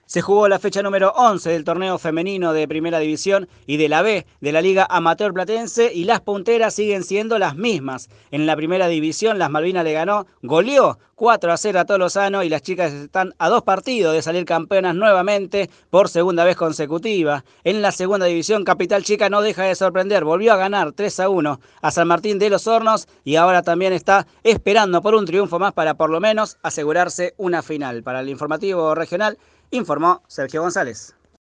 Se jugó la fecha número 11 del torneo femenino de Primera División y de la B de la Liga Amateur Platense y las punteras siguen siendo las mismas. En la Primera División, las Malvinas le ganó, goleó 4-0 a Tolosano y las chicas están a 2 partidos de salir campeonas nuevamente por segunda vez consecutiva. En la Segunda División, Capital Chica no deja de sorprender, volvió a ganar 3-1 a San Martín de los Hornos y ahora también está esperando por un triunfo más para por lo menos asegurarse una final. Para el informativo regional, informó Sergio González.